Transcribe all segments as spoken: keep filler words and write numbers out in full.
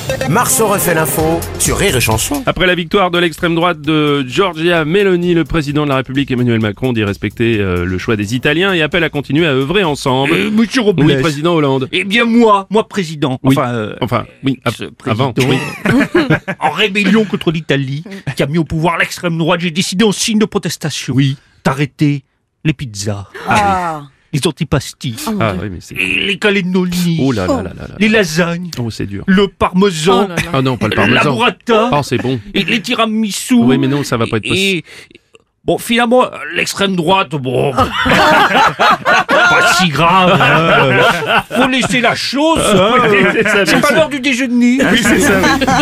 Marceau refait l'info sur Rire et Chanson. Après la victoire de l'extrême droite de Giorgia Meloni, le président de la République Emmanuel Macron dit respecter euh, le choix des Italiens et appelle à continuer à œuvrer ensemble. Euh, Monsieur Robles. Oui, président Hollande. Eh bien moi, moi président, Oui. enfin, euh, Enfin, oui, av- ex-président, avant. Oui. en rébellion contre l'Italie, qui a mis au pouvoir l'extrême droite, j'ai décidé en signe de protestation Oui. d'arrêter les pizzas, Ah. les antipastis, Ah oui, mais c'est... et les cannelloni, Oh là là là là là. les lasagnes, Oh, c'est dur. le parmesan, Oh là là. Ah non, pas le la parmesan. burrata, Oh, c'est bon. et les tiramisu. Oui, mais non, ça va pas être possible. Et, bon, finalement, l'extrême droite, bon, pas si grave. hein. Faut laisser la chose. hein. c'est ça, C'est bien pas sûr. l'heure du déjeuner. Oui, c'est ça.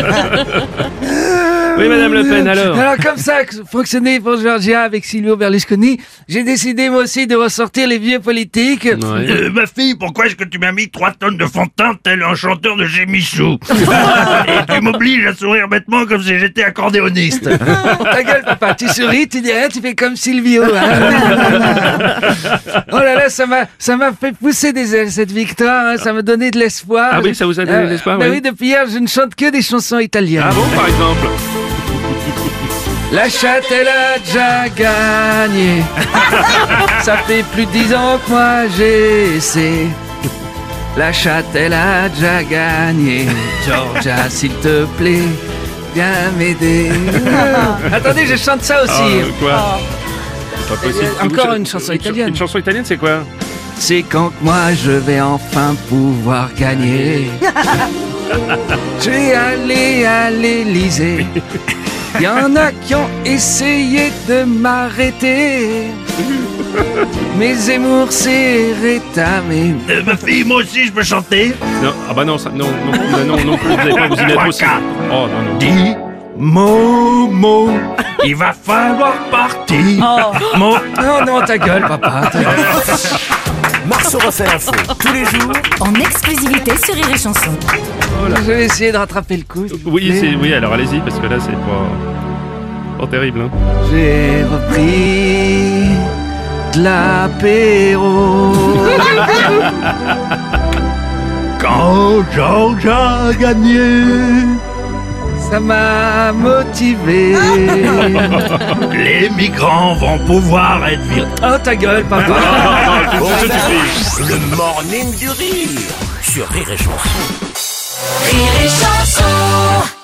Oui, Madame Le Pen, alors. Alors comme ça a fonctionné pour Georgia avec Silvio Berlusconi, j'ai décidé moi aussi de ressortir les vieux politiques. Ouais. Euh, ma fille, pourquoi est-ce que tu m'as mis trois tonnes de fond de teint tel un chanteur de chez Michou? Et tu m'obliges à sourire bêtement comme si j'étais accordéoniste. Ta gueule papa, tu souris, tu dis rien, tu fais comme Silvio. hein. Oh là là, ça m'a ça m'a fait pousser des ailes cette victoire, hein, ça m'a donné de l'espoir. Ah oui, ça vous a donné de l'espoir, bah oui. oui, depuis hier, je ne chante que des chansons italiennes. Ah bon, par exemple? La chatte, elle a déjà gagné. Ça fait plus de dix ans que moi j'essaie. La chatte, elle a déjà gagné. Georgia, s'il te plaît, viens m'aider. Attendez, je chante ça aussi. Ah, quoi? Pas possible. Encore Vous- une chanson ch- italienne. Une chanson italienne, c'est quoi? C'est quand que moi je vais enfin pouvoir gagner. Je vais aller à l'Élysée. Il y en a qui ont essayé de m'arrêter. Mais Zemmour s'est rétamé. Euh, ma fille, moi aussi, je peux chanter. Non, ah bah non, ça, non, non, non, non, non plus, vous allez pas vous y mettre aussi. Trois, Oh non, non. Dis, Momo, il va falloir partir. Mo- Non, non, ta gueule, papa. ta gueule. Marceau refait l'info tous les jours En exclusivité sur Rire et Chanson. Je vais essayer de rattraper le coup. s'il vous Oui, plaît. c'est, oui, alors allez-y, parce que là, c'est pas, pas terrible, hein. J'ai repris de l'apéro. Quand Georgia a gagné, Ça m'a motivé. les migrants vont pouvoir être virés. Oh, ta gueule, papa. Bon, ça suffit. le morning du rire sur Rire et Chanson. Rire et Chanson.